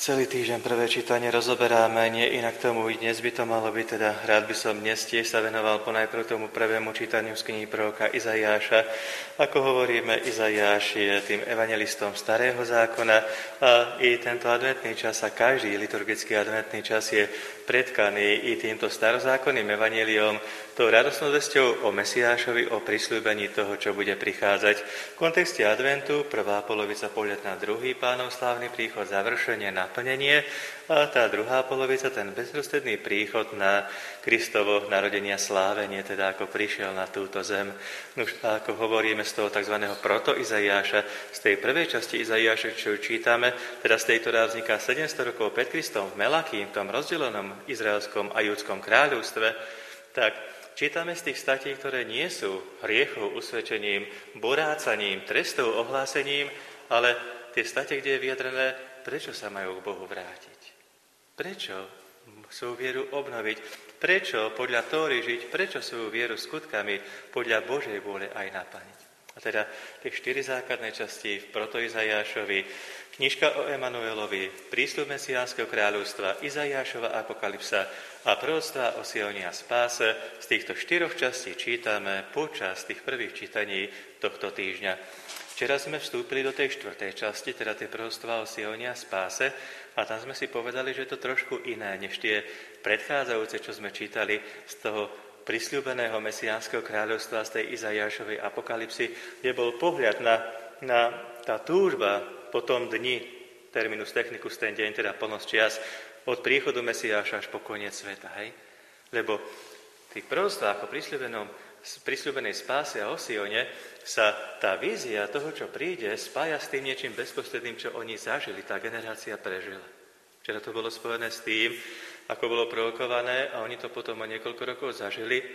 Celý týždeň prvé čítanie rozoberáme, nie inak tomu i dnes by to malo byť, teda rád by som dnes tiež sa venoval ponajprv tomu prvému čítaniu z knihy proroka Izaiáša. Ako hovoríme, Izaiáš je tým evanjelistom Starého zákona a i tento adventný čas a každý liturgický adventný čas je predkaný i týmto starozákonným evanjeliom, tou radosnou vesťou o Mesiášovi, o prisľúbení toho, čo bude prichádzať. V kontexte adventu prvá polovica pohľad na druhý Pánov slávny príchod, završenie, naplnenie a tá druhá polovica, ten bezprostredný príchod na Kristovo narodenie a slávenie, teda ako prišiel na túto zem. Už ako hovoríme z toho tzv. Proto-Izaiáša, z tej prvej časti Izaiáša, čo čítame, teda z tej, ktorá vzniká 700 rokov pred Kristom v Melachii, v tom rozdelenom izraelskom a júdskom kráľovstve, tak čítame z tých statí, ktoré nie sú hriechov usvedčením, borácaním, trestov, ohlásením, ale tie state, kde je vyjadrené, prečo sa majú k Bohu vrátiť. Prečo svoju vieru obnoviť, prečo podľa Tóry žiť, prečo svoju vieru skutkami podľa Božej vôle aj naplniť. A teda tie 4 základné časti v Proto-Izaiášovi, knižka o Emanuelovi, prísľub Mesiánskeho kráľovstva, Izaiášova apokalypsa a proroctvá o Sioni a spáse, z týchto 4 častí čítame počas tých prvých čítaní tohto týždňa. Včera sme vstúpili do tej 4. časti, teda tie proroctvá o Sioni a spáse, a tam sme si povedali, že je to trošku iné, než tie predchádzajúce, čo sme čítali z toho prisľúbeného Mesiánskeho kráľovstva, z tej Izaiášovej apokalypsy, kde bol pohľad na tá túžba po tom dni, terminus technicus ten deň, teda plnosť čias, od príchodu Mesiáša až po koniec sveta. Hej? Lebo v tých proroctvách o prisľúbenej spáse a o Sione sa tá vízia toho, čo príde, spája s tým niečím bezprostredným, čo oni zažili, tá generácia prežila. Včera to bolo spojené s tým, ako bolo prorokované, a oni to potom o niekoľko rokov zažili,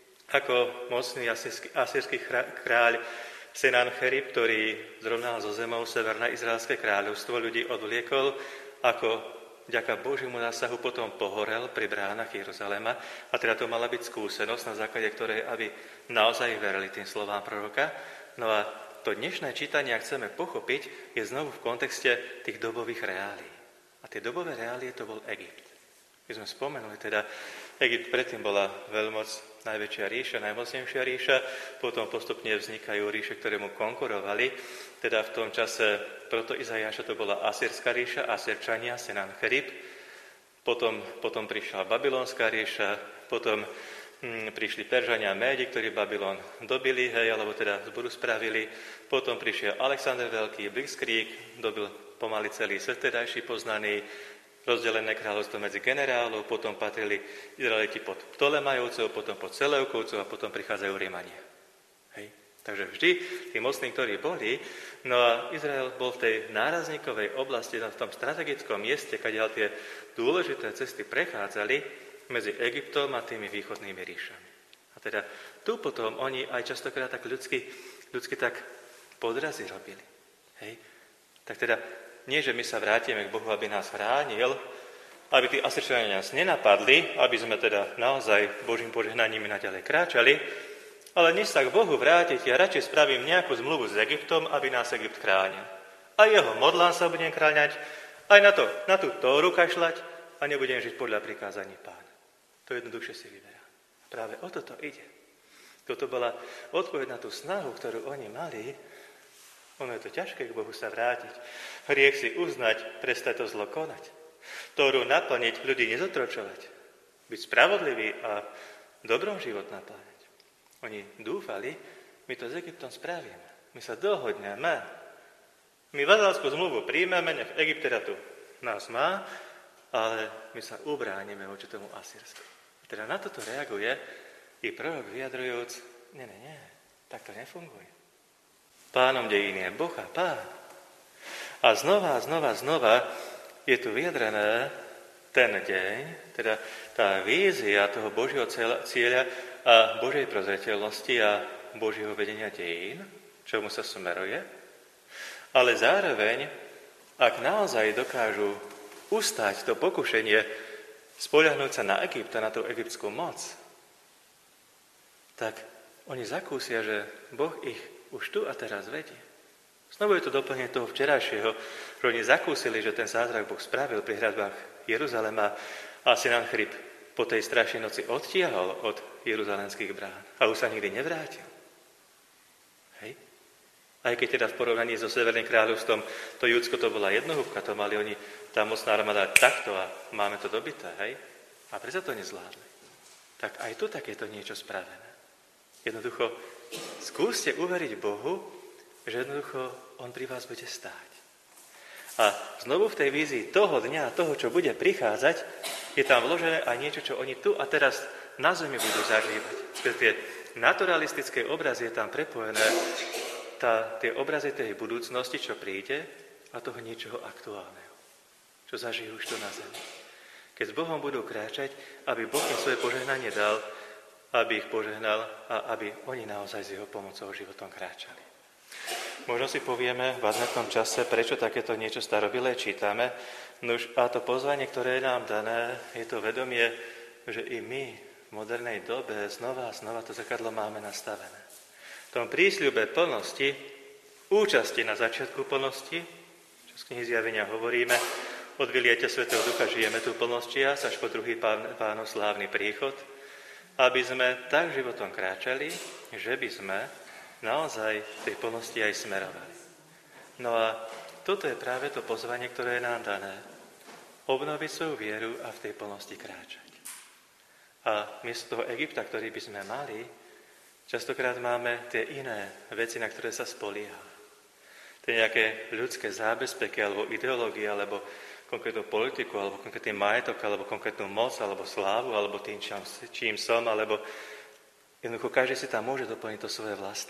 ako mocný asýrsky kráľ Senacherib, ktorý zrovnal zo zemou severné izraelské kráľovstvo, ľudí odvliekol, ako vďaka Božiemu násahu potom pohorel pri bránach Jeruzalema. A teda to mala byť skúsenosť, na základe ktorej, aby naozaj verili tým slovám proroka. No a to dnešné čítanie, ak chceme pochopiť, je znovu v kontexte tých dobových reálií. A tie dobové reálie to bol Egypt. My sme spomenuli, teda Egypt predtým bola veľmoc, najväčšia ríša, najmocnejšia ríša, potom postupne vznikajú ríše, ktoré mu konkurovali. Teda v tom čase proto Izaiáša to bola Asýrská ríša, Asýrčania, Senacherib. Potom prišla Babylonská ríša, potom prišli Peržania a Médi, ktorí Babylon dobili, alebo teda zboru spravili. Potom prišiel Alexander Veľký, Blitzkrieg, dobil pomaly celý svet tedajší poznaný, rozdelené kráľovstvo medzi generálov, potom patrili Izraeliti pod Ptolemajovcov, potom pod Seleukovcov a potom prichádzajú Rímania. Hej. Takže vždy tí mocní, ktorí boli, no a Izrael bol v tej nárazníkovej oblasti, v tom strategickom mieste, kadiaľ tie dôležité cesty prechádzali medzi Egyptom a tými východnými ríšami. A teda tu potom oni aj častokrát tak ľudsky tak podrazy robili. Hej. Tak teda nie, že my sa vrátime k Bohu, aby nás chránil, aby tí Asýrčania nás nenapadli, aby sme teda naozaj Božím požehnaním naďalej kráčali, ale než sa k Bohu vrátiť, ja radšej spravím nejakú zmluvu s Egyptom, aby nás Egypt chránil. A jeho modlám sa budem kráňať, aj na tú Tóru kašľať a nebudem žiť podľa prikázaní Pána. To jednoduchšie si vyberá. Práve o toto ide. Toto bola odpoveď na tú snahu, ktorú oni mali. Ono je to ťažké k Bohu sa vrátiť. Hriech si uznať, prestať to zlo konať. Tóru naplniť, ľudí nezotročovať. Byť spravodlivý a dobrom život napláňať. Oni dúfali, my to s Egyptom spravíme. My sa dohodneme. My vazalskú zmluvu príjmeme, nech Egypt teda tu nás má, ale my sa ubránime voči tomu Asýrsku. Teda na toto reaguje i prorok vyjadrujúc, nie, tak to nefunguje. Pánom dejín je Boh a Pán. A znova je tu vyjadrené ten deň, teda tá vízia toho Božieho cieľa a Božej prozreteľnosti a Božieho vedenia dejín, čomu sa smeruje. Ale zároveň, ak naozaj dokážu ustať to pokušenie, spoľahnúť sa na Egypt a na tú egyptskú moc, tak oni zakúsia, že Boh ich už tu a teraz vedie. Znovu je to doplnenie toho včerajšieho, že oni zakúsili, že ten zázrak Boh spravil pri hradbách Jeruzalema a Sennacherib po tej strašnej noci odtiahol od jeruzalemských brán a už sa nikdy nevrátil. Hej? Aj keď teda v porovnaní so Severným kráľovstvom to Judsko to bola jednohúbka, to mali oni tá mocná armáda takto a máme to dobité, hej? A prečo to nezvládli? Tak aj tu takéto niečo spravené. Jednoducho, skúste uveriť Bohu, že jednoducho on pri vás bude stáť. A znovu v tej vízii toho dňa, toho, čo bude prichádzať, je tam vložené aj niečo, čo oni tu a teraz na zemi budú zažívať. Skrz tie naturalistické obrazy je tam prepojené tie obrazy tej budúcnosti, čo príde, a toho niečoho aktuálneho, čo zažijú už tu na zemi. Keď s Bohom budú kráčať, aby Boh im svoje požehnanie dal, aby ich požehnal a aby oni naozaj s jeho pomocou životom kráčali. Možno si povieme v adventnom čase, prečo takéto niečo starobilé čítame. Nuž, a to pozvanie, ktoré je nám dané, je to vedomie, že i my v modernej dobe znova a znova to zrkadlo máme nastavené. V tom prísľube plnosti, účasti na začiatku plnosti, čo z knihy Zjavenia hovoríme, od vyliatia Svätého Ducha žijeme tú plnosť čias až po druhý Pánov slávny príchod, aby sme tak životom kráčali, že by sme naozaj v tej plnosti aj smerovali. No a toto je práve to pozvanie, ktoré je nám dané. Obnoviť svoju vieru a v tej plnosti kráčať. A miesto toho Egypta, ktorý by sme mali, častokrát máme tie iné veci, na ktoré sa spoliehame. Tie nejaké ľudské zábezpeky, alebo ideológie, alebo konkrétnu politiku, alebo konkrétny majetok, alebo konkrétnu moc, alebo slávu, alebo tým, čím som, alebo jednoducho každý si tam môže doplniť to svoje vlastné.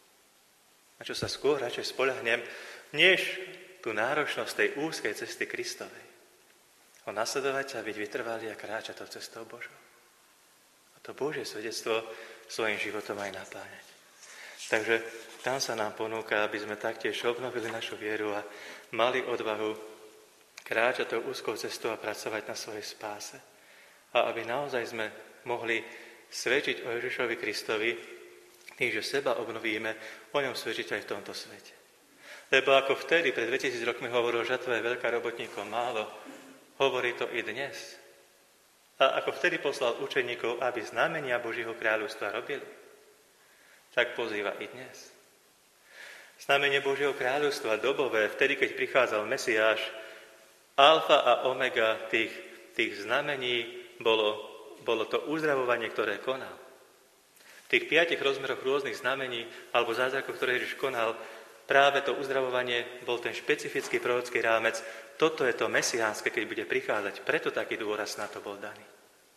A čo sa skôr radšej spoľahnem, než tú náročnosť tej úzkej cesty Kristovej. O nasledovať a byť vytrvalý a kráčať tou cestou Božou. A to Božie svedectvo svojím životom aj napáňať. Takže tam sa nám ponúka, aby sme taktiež obnovili našu vieru a mali odvahu kráčať tou úzkou cestou a pracovať na svojej spáse. A aby naozaj sme mohli svedčiť o Ježišovi Kristovi, tým, že seba obnovíme, o ňom svedčiť aj v tomto svete. Lebo ako vtedy, pred 2000 rokmi hovoril, že žatva je veľká, robotníkov málo, hovorí to i dnes. A ako vtedy poslal učeníkov, aby znamenia Božieho kráľovstva robili, tak pozýva i dnes. Znamenie Božieho kráľovstva dobové, vtedy, keď prichádzal Mesiáš, alfa a omega tých znamení bolo to uzdravovanie, ktoré konal. V tých 5 rozmeroch rôznych znamení alebo zázrakov, ktoré Ježiš konal, práve to uzdravovanie bol ten špecifický prorocký rámec. Toto je to mesiánske, keď bude prichádzať. Preto taký dôraz na to bol daný.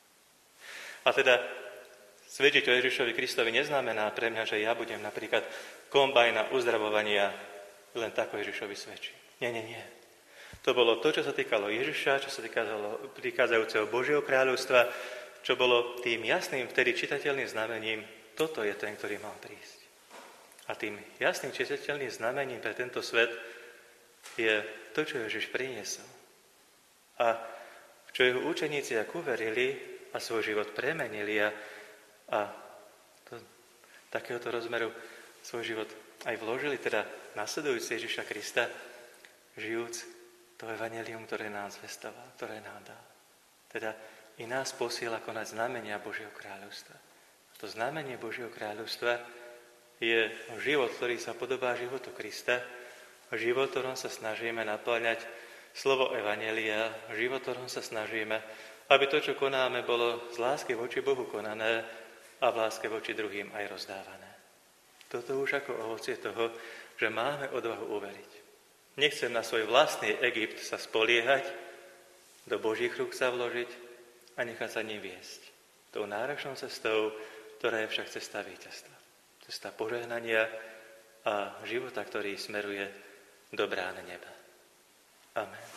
A teda svedčiť o Ježišovi Kristovi neznamená pre mňa, že ja budem napríklad kombajna uzdravovania len tako Ježišovi svedčí. Nie. To bolo to, čo sa týkalo Ježiša, čo sa týkalo prichádzajúceho Božieho kráľovstva, čo bolo tým jasným, vtedy čitateľným znamením, toto je ten, ktorý mal prísť. A tým jasným čitateľným znamením pre tento svet je to, čo Ježiš priniesol. A čo jeho učeníci ak uverili a svoj život premenili a takéhoto rozmeru svoj život aj vložili, teda nasledujúci Ježiša Krista, žijúc to evanjelium, ktoré nám zvestoval, ktoré nám dal. Teda i nás posiela konať znamenia Božieho kráľovstva. To znamenie Božieho kráľovstva je život, ktorý sa podobá životu Krista, život, ktorom sa snažíme napĺňať slovo evanjelia, život, ktorom sa snažíme, aby to, čo konáme, bolo z lásky voči Bohu konané a v láske voči druhým aj rozdávané. Toto už ako ovocie toho, že máme odvahu uveriť. Nechcem na svoj vlastný Egypt sa spoliehať, do Božích rúk sa vložiť a nechať sa ním viesť. Tou náročnou cestou, ktorá je však cesta víťazstva. Cesta požehnania a života, ktorý smeruje do brány neba. Amen.